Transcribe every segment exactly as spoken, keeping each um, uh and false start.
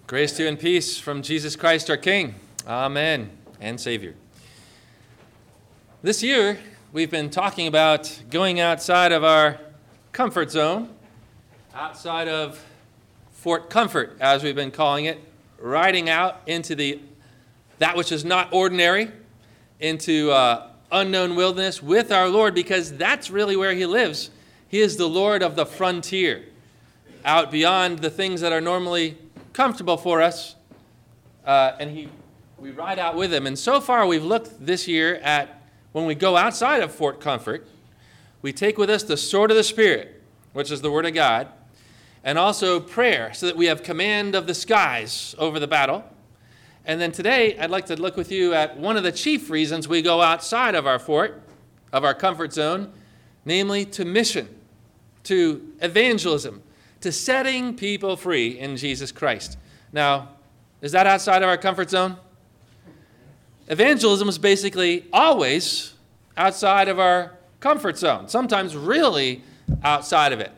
Grace to you and peace from Jesus Christ our King, Amen, and Savior. This year, we've been talking about going outside of our comfort zone, outside of Fort Comfort, as we've been calling it, riding out into the that which is not ordinary, into uh, unknown wilderness with our Lord, because that's really where he lives. He is the Lord of the frontier, out beyond the things that are normally comfortable for us, uh, and he, we ride out with him. And so far, we've looked this year at when we go outside of Fort Comfort, we take with us the sword of the Spirit, which is the Word of God, and also prayer, so that we have command of the skies over the battle. And then today, I'd like to look with you at one of the chief reasons we go outside of our fort, of our comfort zone, namely to mission, to evangelism, to setting people free in Jesus Christ. Now, is that outside of our comfort zone? Evangelism is basically always outside of our comfort zone, sometimes really outside of it.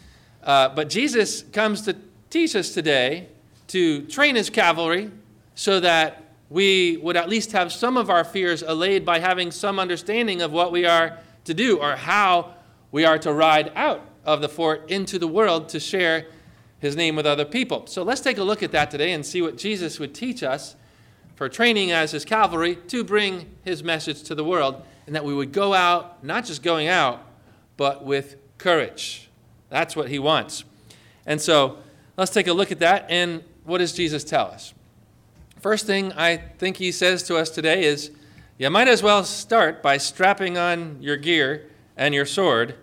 Uh, but Jesus comes to teach us today to train his cavalry so that we would at least have some of our fears allayed by having some understanding of what we are to do or how we are to ride out of the fort into the world to share his name with other people. So let's take a look at that today and see what Jesus would teach us for training as his cavalry to bring his message to the world, and that we would go out, not just going out, but with courage. That's what he wants. And so let's take a look at that. And what does Jesus tell us? First thing I think he says to us today is, you might as well start by strapping on your gear and your sword,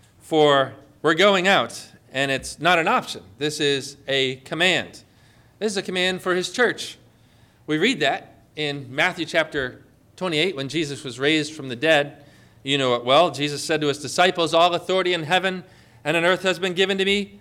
for we're going out, and it's not an option. This is a command. This is a command for his church. We read that in Matthew chapter twenty-eight, when Jesus was raised from the dead. You know it well. Jesus said to his disciples, "All authority in heaven and on earth has been given to me.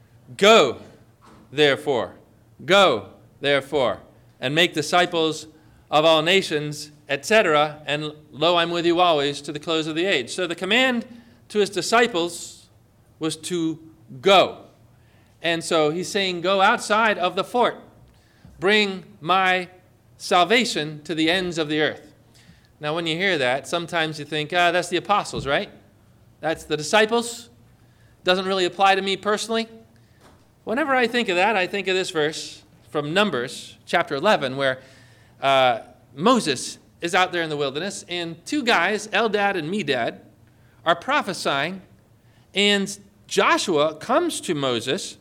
Go, therefore, go, therefore, and make disciples of all nations, et cetera. And lo, I'm with you always to the close of the age." So the command to his disciples was to go. And so he's saying, go outside of the fort. Bring my salvation to the ends of the earth. Now, when you hear that, sometimes you think, ah, that's the apostles, right? That's the disciples. Doesn't really apply to me personally. Whenever I think of that, I think of this verse from Numbers chapter eleven, where uh, Moses is out there in the wilderness, and two guys, Eldad and Medad, are prophesying, and Joshua comes to Moses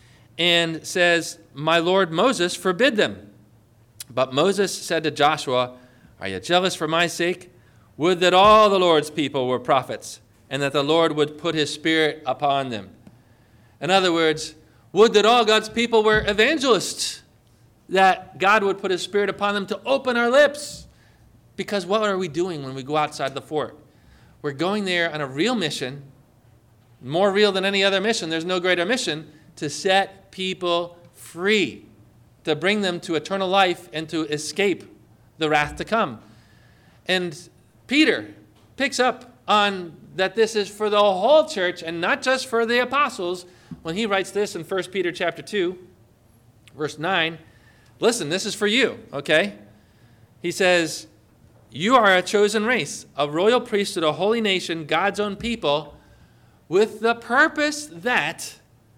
and says, "My Lord Moses, forbid them." But Moses said to Joshua, "Are you jealous for my sake? Would that all the Lord's people were prophets, and that the Lord would put his spirit upon them." In other words, would that all God's people were evangelists, that God would put his spirit upon them to open our lips. Because what are we doing when we go outside the fort? We're going there on a real mission, more real than any other mission. There's no greater mission, to set people free, to bring them to eternal life and to escape the wrath to come. And Peter picks up on that this is for the whole church and not just for the apostles when he writes this in First Peter chapter two, verse nine. Listen, this is for you, okay? He says, "You are a chosen race, a royal priesthood, a holy nation, God's own people, with the purpose that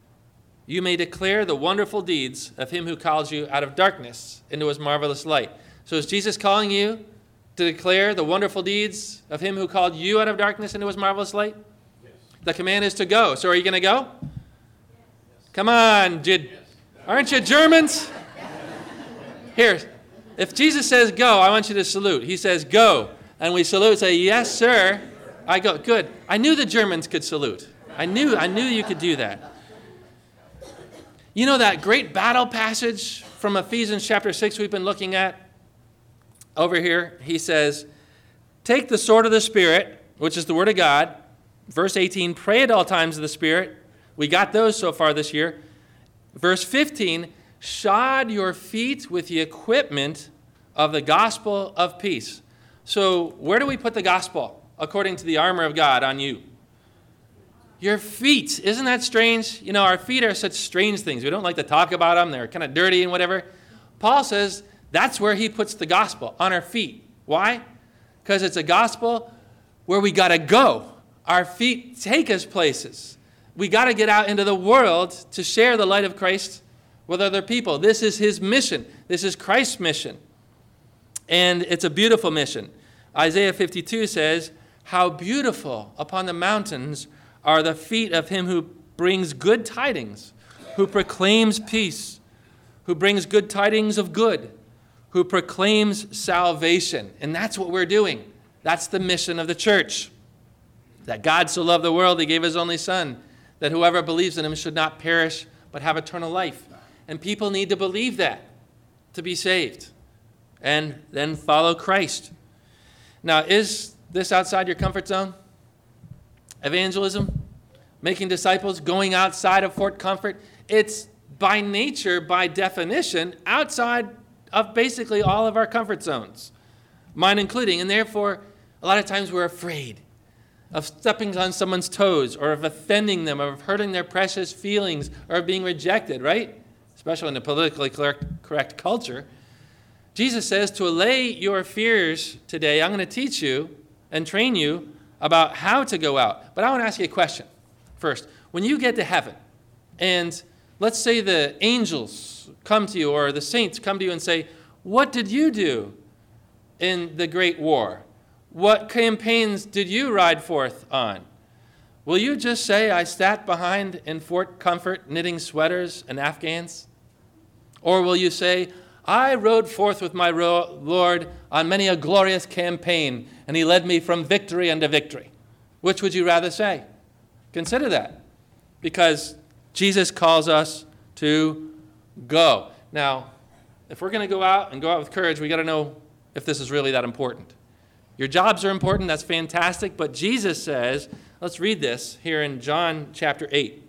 you may declare the wonderful deeds of him who calls you out of darkness into his marvelous light." So is Jesus calling you to declare the wonderful deeds of him who called you out of darkness into his marvelous light? Yes. The command is to go. So are you going to go? Yes. Come on, did, yes. Aren't you Germans? Here, if Jesus says go, I want you to salute. He says go, and we salute, say, "Yes, sir." I go, good. I knew the Germans could salute. I knew, I knew you could do that. You know that great battle passage from Ephesians chapter six we've been looking at? Over here, he says, "Take the sword of the Spirit," which is the Word of God. Verse eighteen, "Pray at all times of the Spirit." We got those so far this year. Verse fifteen, "Shod your feet with the equipment of the gospel of peace." So where do we put the gospel according to the armor of God on you? Your feet. Isn't that strange? You know, our feet are such strange things. We don't like to talk about them. They're kind of dirty and whatever. Paul says that's where he puts the gospel, on our feet. Why? Because it's a gospel where we got to go. Our feet take us places. We got to get out into the world to share the light of Christ with other people. This is his mission. This is Christ's mission. And it's a beautiful mission. Isaiah fifty-two says, "How beautiful upon the mountains are the feet of him who brings good tidings, who proclaims peace, who brings good tidings of good, who proclaims salvation." And that's what we're doing. That's the mission of the church. That God so loved the world, he gave his only son, that whoever believes in him should not perish, but have eternal life. And people need to believe that to be saved and then follow Christ. Now, is this outside your comfort zone? Evangelism, making disciples, going outside of Fort Comfort, it's by nature, by definition, outside of basically all of our comfort zones, mine including. And therefore, a lot of times we're afraid of stepping on someone's toes or of offending them or of hurting their precious feelings or of being rejected, right? Especially in a politically correct, correct culture. Jesus says to allay your fears today, I'm going to teach you and train you about how to go out. But I want to ask you a question first. When you get to heaven, and let's say the angels come to you or the saints come to you and say, what did you do in the Great War? What campaigns did you ride forth on? Will you just say, I sat behind in Fort Comfort knitting sweaters and Afghans? Or will you say, I rode forth with my Lord on many a glorious campaign, and he led me from victory unto victory? Which would you rather say? Consider that, because Jesus calls us to go. Now, if we're going to go out and go out with courage, we got to know if this is really that important. Your jobs are important, that's fantastic, but Jesus says, let's read this here in John chapter eight.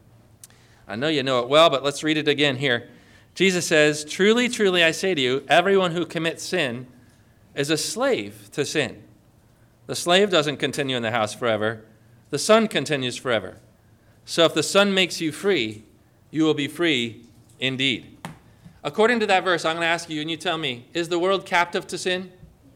I know you know it well, but let's read it again here. Jesus says, truly, truly, I say to you, everyone who commits sin is a slave to sin. The slave doesn't continue in the house forever. The Son continues forever. So if the Son makes you free, you will be free indeed. According to that verse, I'm going to ask you, and you tell me, is the world captive to sin?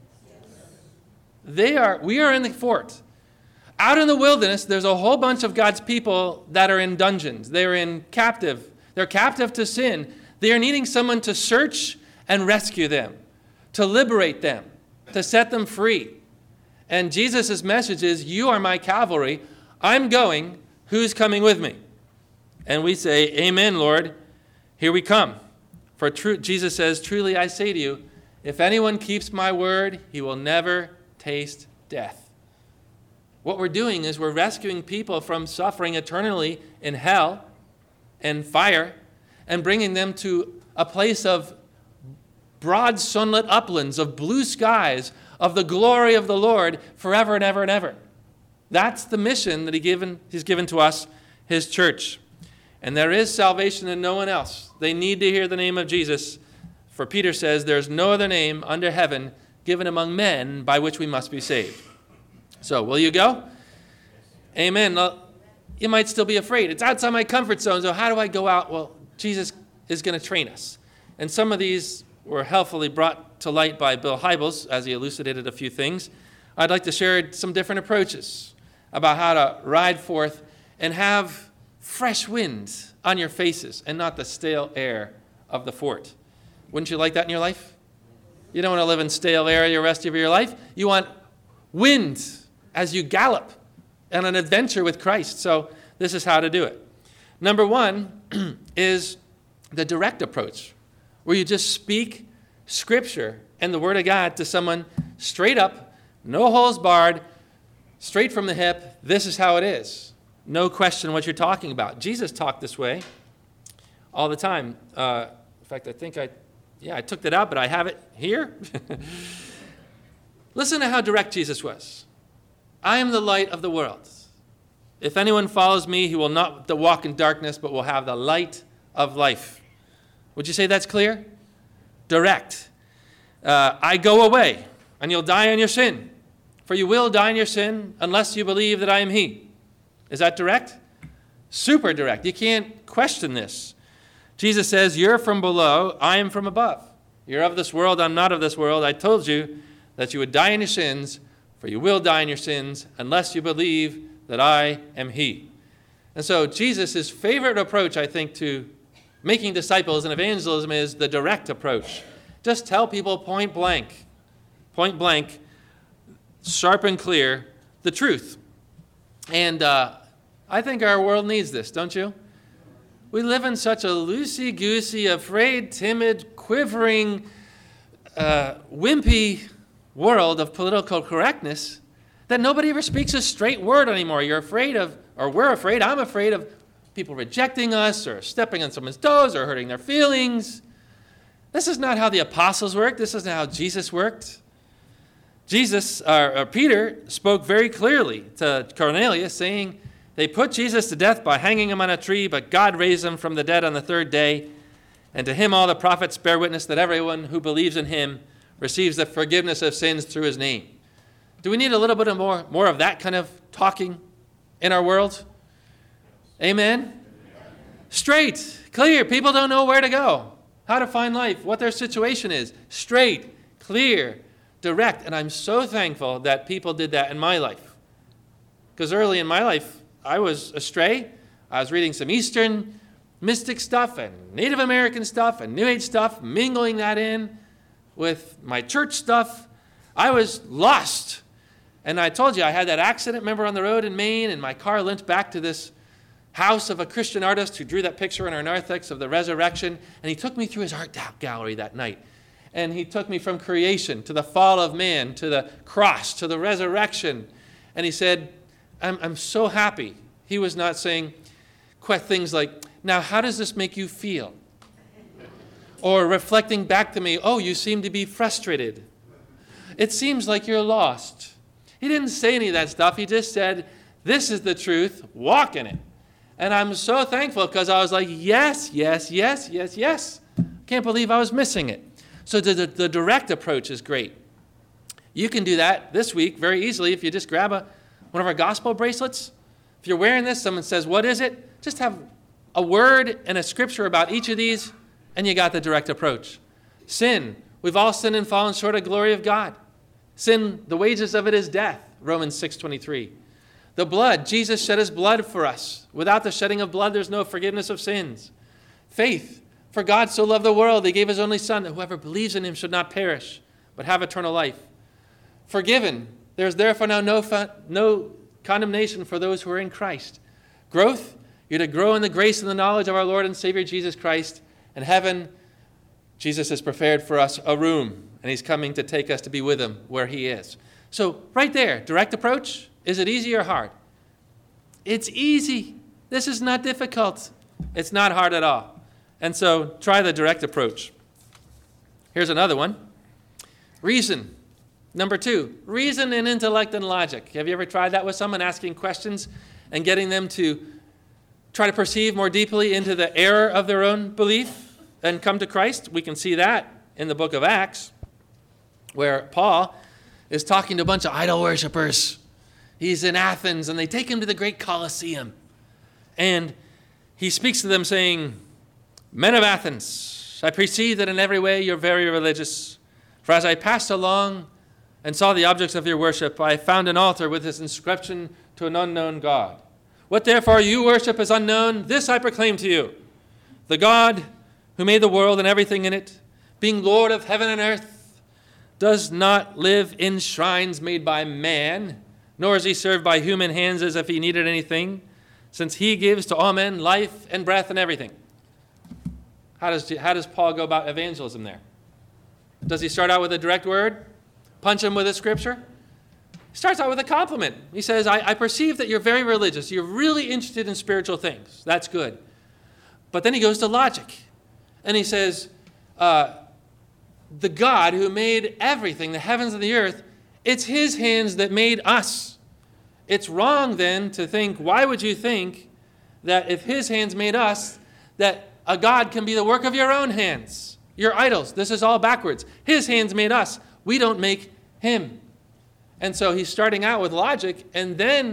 They are. We are in the fort. Out in the wilderness, there's a whole bunch of God's people that are in dungeons. They're in captive. They're captive to sin. They are needing someone to search and rescue them, to liberate them, to set them free. And Jesus' message is, you are my cavalry. I'm going. Who's coming with me? And we say, amen, Lord. Here we come. For true, Jesus says, truly I say to you, if anyone keeps my word, he will never taste death. What we're doing is we're rescuing people from suffering eternally in hell and fire and bringing them to a place of broad sunlit uplands, of blue skies, of the glory of the Lord forever and ever and ever. That's the mission that he given, he's given to us, his church. And there is salvation in no one else. They need to hear the name of Jesus. For Peter says, there's no other name under heaven given among men by which we must be saved. So, will you go? Amen. Well, you might still be afraid. It's outside my comfort zone, so how do I go out? Well, Jesus is going to train us. And some of these were helpfully brought to light by Bill Hybels, as he elucidated a few things. I'd like to share some different approaches about how to ride forth and have fresh wind on your faces and not the stale air of the fort. Wouldn't you like that in your life? You don't want to live in stale air the rest of your life. You want wind as you gallop and an adventure with Christ. So this is how to do it. Number one is the direct approach, where you just speak Scripture and the Word of God to someone straight up, no holes barred, straight from the hip. This is how it is. No question what you're talking about. Jesus talked this way all the time. Uh, in fact, I think I, yeah, I took that out, but I have it here. Listen to how direct Jesus was. I am the light of the world. If anyone follows me, he will not walk in darkness, but will have the light of life. Would you say that's clear? Direct. Uh, I go away, and you'll die in your sin. For you will die in your sin unless you believe that I am he. Is that direct? Super direct. You can't question this. Jesus says, you're from below, I am from above. You're of this world, I'm not of this world. I told you that you would die in your sins, for you will die in your sins, unless you believe that I am he. And so Jesus' favorite approach, I think, to making disciples and evangelism is the direct approach. Just tell people point blank, point blank, sharp and clear, the truth. And uh, I think our world needs this, don't you? We live in such a loosey-goosey, afraid, timid, quivering, uh, wimpy world of political correctness that nobody ever speaks a straight word anymore. You're afraid of, or we're afraid, I'm afraid of people rejecting us or stepping on someone's toes or hurting their feelings. This is not how the apostles worked. This isn't how Jesus worked. Jesus, or, or Peter, spoke very clearly to Cornelius, saying, they put Jesus to death by hanging him on a tree, but God raised him from the dead on the third day. And to him all the prophets bear witness that everyone who believes in him receives the forgiveness of sins through his name. Do we need a little bit of more, more of that kind of talking in our world? Amen? Straight, clear. People don't know where to go, how to find life, what their situation is. Straight, clear, direct. And I'm so thankful that people did that in my life. Because early in my life, I was astray. I was reading some Eastern mystic stuff and Native American stuff and New Age stuff, mingling that in with my church stuff. I was lost. And I told you I had that accident, remember, on the road in Maine, and my car limped back to this house of a Christian artist who drew that picture in our narthex of the resurrection. And he took me through his art gallery that night. And he took me from creation to the fall of man, to the cross, to the resurrection. And he said, I'm, I'm so happy. He was not saying things like, now how does this make you feel? Or reflecting back to me, oh, you seem to be frustrated. It seems like you're lost. He didn't say any of that stuff. He just said, this is the truth, walk in it. And I'm so thankful because I was like, yes, yes, yes, yes, yes. Can't believe I was missing it. So the, the, the direct approach is great. You can do that this week very easily if you just grab a one of our gospel bracelets. If you're wearing this, someone says, what is it? Just have a word and a scripture about each of these, and you got the direct approach. Sin. We've all sinned and fallen short of the glory of God. Sin, the wages of it is death, Romans six twenty-three. The blood. Jesus shed his blood for us. Without the shedding of blood, there's no forgiveness of sins. Faith. For God so loved the world, he gave his only son, that whoever believes in him should not perish, but have eternal life. Forgiven. There's therefore now no, no condemnation for those who are in Christ. Growth, you're to grow in the grace and the knowledge of our Lord and Savior Jesus Christ. And heaven, Jesus has prepared for us a room, and he's coming to take us to be with him where he is. So right there, direct approach, is it easy or hard? It's easy. This is not difficult. It's not hard at all. And so try the direct approach. Here's another one. Reason. Number two, reason and intellect and logic. Have you ever tried that with someone, asking questions and getting them to try to perceive more deeply into the error of their own belief and come to Christ? We can see that in the book of Acts, where Paul is talking to a bunch of idol worshipers. He's in Athens, and they take him to the great Colosseum. And he speaks to them saying, men of Athens, I perceive that in every way you're very religious. For as I passed along and saw the objects of your worship, I found an altar with this inscription to an unknown God. What therefore you worship is unknown, this I proclaim to you. The God who made the world and everything in it, being Lord of heaven and earth, does not live in shrines made by man, nor is he served by human hands as if he needed anything, since he gives to all men life and breath and everything. How does, how does Paul go about evangelism there? Does he start out with a direct word? Punch him with a scripture? He starts out with a compliment. He says, I, I perceive that you're very religious. You're really interested in spiritual things. That's good. But then he goes to logic. And he says, uh, the God who made everything, the heavens and the earth, it's his hands that made us. It's wrong then to think, why would you think that if his hands made us, that a God can be the work of your own hands? Your idols. This is all backwards. His hands made us. We don't make him. And so he's starting out with logic, and then he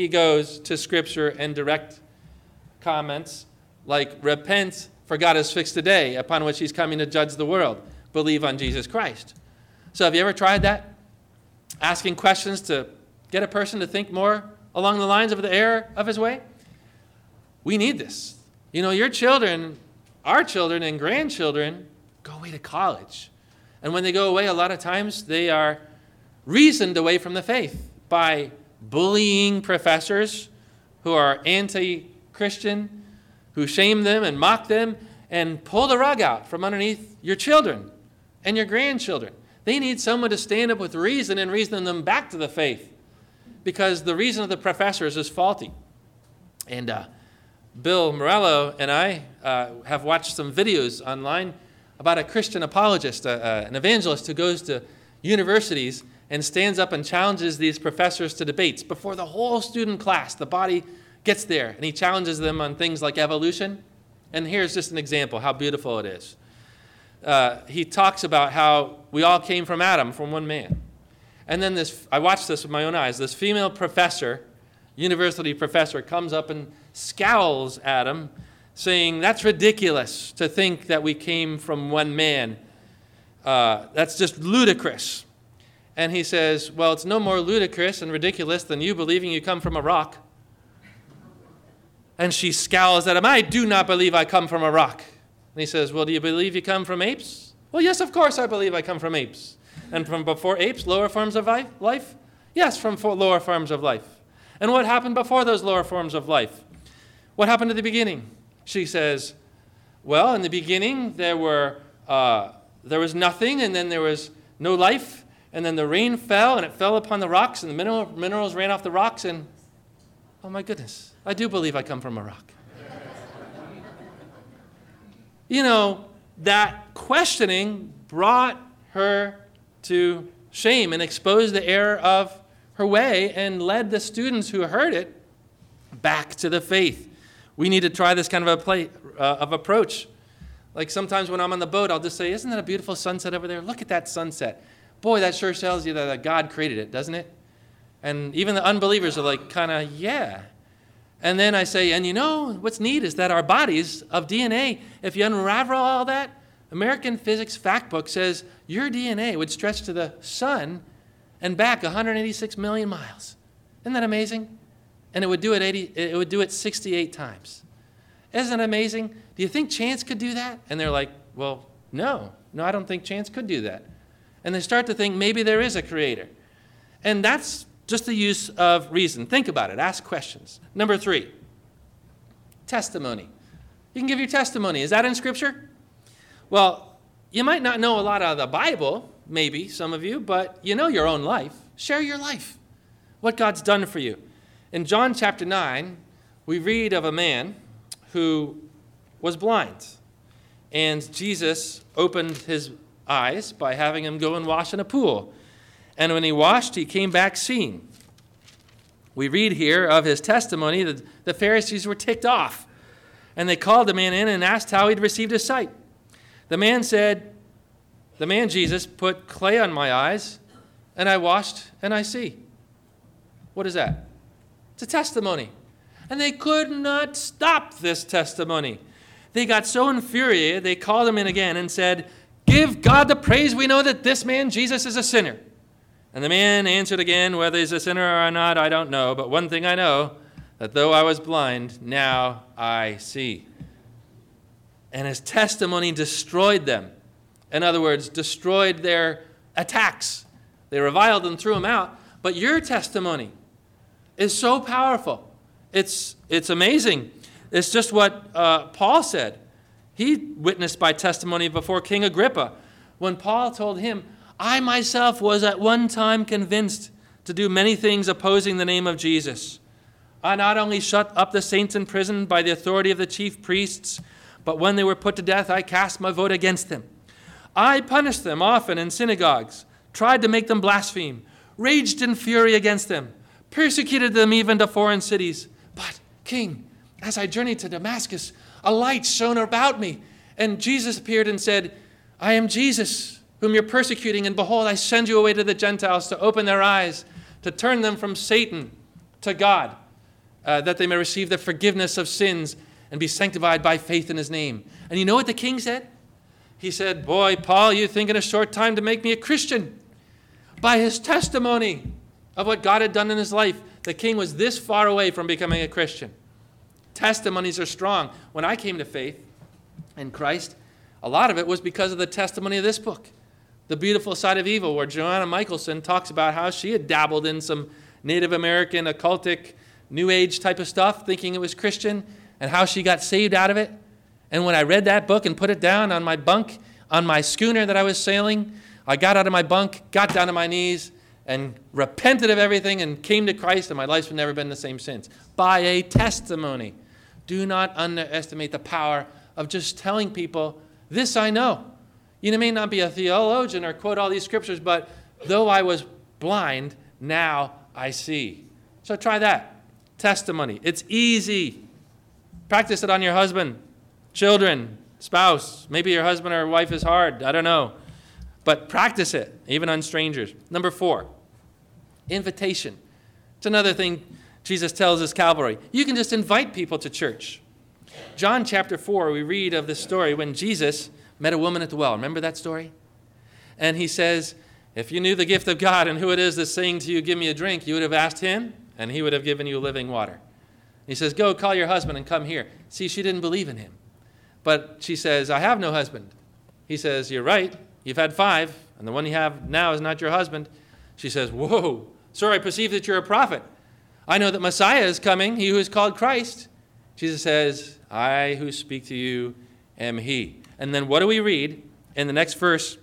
he goes to Scripture and direct comments like, repent, for God has fixed a day upon which he's coming to judge the world. Believe on Jesus Christ. So have you ever tried that? Asking questions to get a person to think more along the lines of the error of his way? We need this. You know, your children, our children and grandchildren go away to college. And when they go away, a lot of times they are reasoned away from the faith by bullying professors who are anti-Christian, who shame them and mock them and pull the rug out from underneath your children and your grandchildren. They need someone to stand up with reason and reason them back to the faith, because the reason of the professors is faulty. And uh, Bill Morello and I uh, have watched some videos online about a Christian apologist, uh, uh, an evangelist who goes to universities and stands up and challenges these professors to debates before the whole student class. The body gets there, and he challenges them on things like evolution. And here's just an example how beautiful it is. Uh, he talks about how we all came from Adam, from one man. And then this, I watched this with my own eyes, this female professor, university professor, comes up and scowls at him, saying, that's ridiculous to think that we came from one man. Uh, that's just ludicrous. And he says, well, it's no more ludicrous and ridiculous than you believing you come from a rock. And she scowls at him, I do not believe I come from a rock. And he says, well, do you believe you come from apes? Well, yes, of course I believe I come from apes. And from before apes, lower forms of life? Yes, from lower forms of life. And what happened before those lower forms of life? What happened at the beginning? She says, well, in the beginning, there were uh, there was nothing, and then there was no life, and then the rain fell, and it fell upon the rocks, and the mineral, minerals ran off the rocks, and oh my goodness, I do believe I come from a rock. You know, that questioning brought her to shame and exposed the error of her way and led the students who heard it back to the faith. We need to try this kind of a play, uh, of approach. Like sometimes when I'm on the boat, I'll just say, isn't that a beautiful sunset over there? Look at that sunset. Boy, that sure tells you that God created it, doesn't it? And even the unbelievers are like, kind of, yeah. And then I say, and you know, what's neat is that our bodies of D N A, if you unravel all that, American Physics Fact Book says your D N A would stretch to the sun and back one hundred eighty-six million miles. Isn't that amazing? And it would do it eighty, it would do it sixty-eight times. Isn't it amazing? Do you think chance could do that? And they're like, well, no. No, I don't think chance could do that. And they start to think maybe there is a creator. And that's just the use of reason. Think about it. Ask questions. Number three, testimony. You can give your testimony. Is that in Scripture? Well, you might not know a lot out of the Bible, maybe, some of you, but you know your own life. Share your life, what God's done for you. In John chapter nine, we read of a man who was blind. And Jesus opened his eyes by having him go and wash in a pool. And when he washed, he came back seeing. We read here of his testimony that the Pharisees were ticked off. And they called the man in and asked how he'd received his sight. The man said, the man Jesus put clay on my eyes, and I washed, and I see. What is that? It's a testimony. And they could not stop this testimony. They got so infuriated, they called him in again and said, give God the praise. We know that this man, Jesus, is a sinner. And the man answered again, whether he's a sinner or not, I don't know. But one thing I know, that though I was blind, now I see. And his testimony destroyed them. In other words, destroyed their attacks. They reviled and threw him out. But your testimony is so powerful. It's, it's amazing. It's just what uh, Paul said. He witnessed by testimony before King Agrippa. When Paul told him, I myself was at one time convinced to do many things opposing the name of Jesus. I not only shut up the saints in prison by the authority of the chief priests, but when they were put to death, I cast my vote against them. I punished them often in synagogues, tried to make them blaspheme, raged in fury against them, persecuted them even to foreign cities. But, King, as I journeyed to Damascus, a light shone about me, and Jesus appeared and said, I am Jesus, whom you're persecuting, and behold, I send you away to the Gentiles to open their eyes, to turn them from Satan to God, uh, that they may receive the forgiveness of sins and be sanctified by faith in his name. And you know what the king said? He said, boy, Paul, you think in a short time to make me a Christian. By his testimony of what God had done in his life, the king was this far away from becoming a Christian. Testimonies are strong. When I came to faith in Christ, a lot of it was because of the testimony of this book, The Beautiful Side of Evil, where Joanna Michelson talks about how she had dabbled in some Native American occultic New Age type of stuff, thinking it was Christian, and how she got saved out of it. And when I read that book and put it down on my bunk, on my schooner that I was sailing, I got out of my bunk, got down to my knees, and repented of everything and came to Christ, and my life's never been the same since. By a testimony. Do not underestimate the power of just telling people, this I know. You may not be a theologian or quote all these scriptures, but though I was blind, now I see. So try that. Testimony. It's easy. Practice it on your husband, children, spouse. Maybe your husband or wife is hard. I don't know. But practice it, even on strangers. Number four, invitation. It's another thing Jesus tells us, Calvary. You can just invite people to church. John chapter four, we read of this story when Jesus met a woman at the well. Remember that story? And he says, if you knew the gift of God and who it is that's saying to you, give me a drink, you would have asked him, and he would have given you living water. He says, go call your husband and come here. See, she didn't believe in him. But she says, I have no husband. He says, you're right. You've had five, and the one you have now is not your husband. She says, whoa, sir, I perceive that you're a prophet. I know that Messiah is coming, he who is called Christ. Jesus says, I who speak to you am he. And then what do we read in the next verse?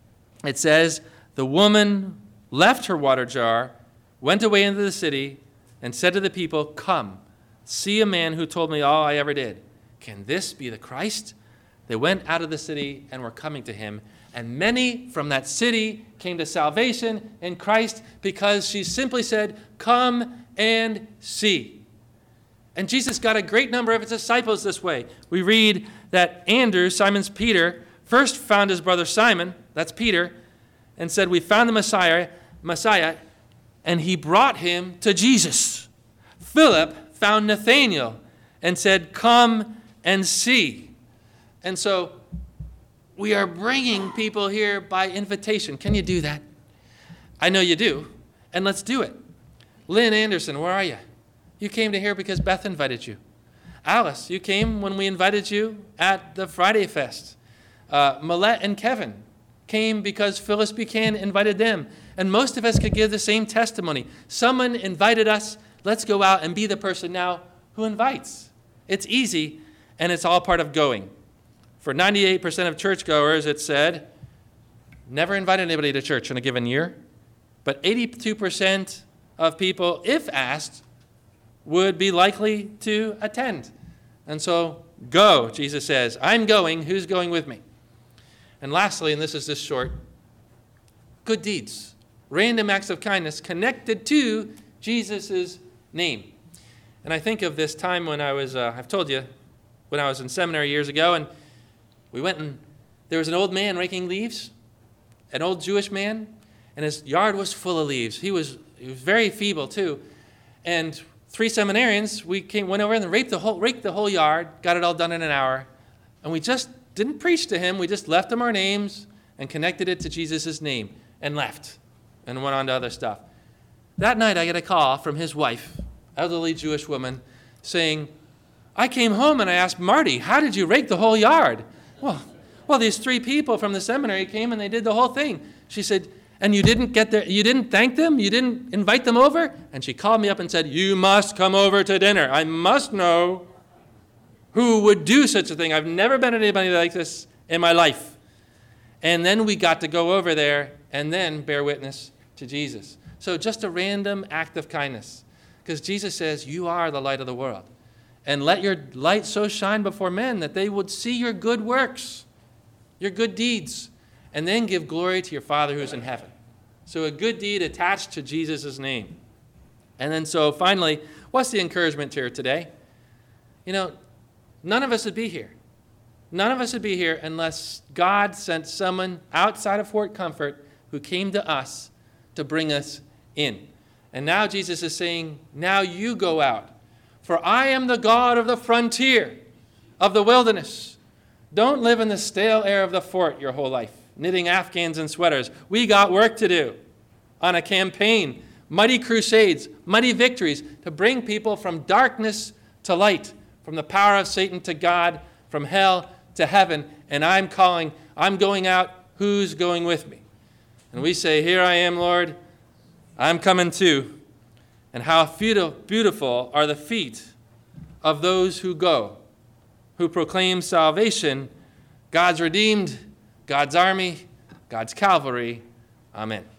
It says, the woman left her water jar, went away into the city, and said to the people, come, see a man who told me all I ever did. Can this be the Christ? They went out of the city and were coming to him. And many from that city came to salvation in Christ because she simply said, come and see. And Jesus got a great number of his disciples this way. We read that Andrew, Simon's Peter, first found his brother Simon, that's Peter, and said, we found the Messiah, Messiah, and he brought him to Jesus. Philip found Nathanael and said, come and see. And so we are bringing people here by invitation. Can you do that? I know you do, and let's do it. Lynn Anderson, where are you? You came to here because Beth invited you. Alice, you came when we invited you at the Friday Fest. Uh, Millette and Kevin came because Phyllis Buchanan invited them. And most of us could give the same testimony. Someone invited us. Let's go out and be the person now who invites. It's easy, and it's all part of going. For ninety-eight percent of churchgoers, it said, never invite anybody to church in a given year. But eighty-two percent of people, if asked, would be likely to attend. And so, go, Jesus says. I'm going. Who's going with me? And lastly, and this is just short, good deeds. Random acts of kindness connected to Jesus' name. And I think of this time when I was, uh, I've told you, when I was in seminary years ago, and we went and there was an old man raking leaves, an old Jewish man, and his yard was full of leaves. He was, he was very feeble too. And three seminarians, we came, went over and raked the whole, raked the whole yard, got it all done in an hour. And we just didn't preach to him. We just left him our names and connected it to Jesus' name and left and went on to other stuff. That night I get a call from his wife, elderly Jewish woman, saying, I came home and I asked Marty, how did you rake the whole yard? Well, well, these three people from the seminary came and they did the whole thing. She said, and you didn't get there, you didn't thank them? You didn't invite them over? And she called me up and said, you must come over to dinner. I must know who would do such a thing. I've never met anybody like this in my life. And then we got to go over there and then bear witness to Jesus. So just a random act of kindness. Because Jesus says, you are the light of the world. And let your light so shine before men that they would see your good works, your good deeds, and then give glory to your Father who is in heaven. So a good deed attached to Jesus' name. And then so finally, what's the encouragement here today? You know, none of us would be here. None of us would be here unless God sent someone outside of Fort Comfort who came to us to bring us in. And now Jesus is saying, now you go out. For I am the God of the frontier, of the wilderness. Don't live in the stale air of the fort your whole life, knitting afghans and sweaters. We got work to do on a campaign, mighty crusades, mighty victories to bring people from darkness to light, from the power of Satan to God, from hell to heaven. And I'm calling, I'm going out. Who's going with me? And we say, here I am, Lord. I'm coming too. And how beautiful are the feet of those who go, who proclaim salvation, God's redeemed, God's army, God's Calvary. Amen.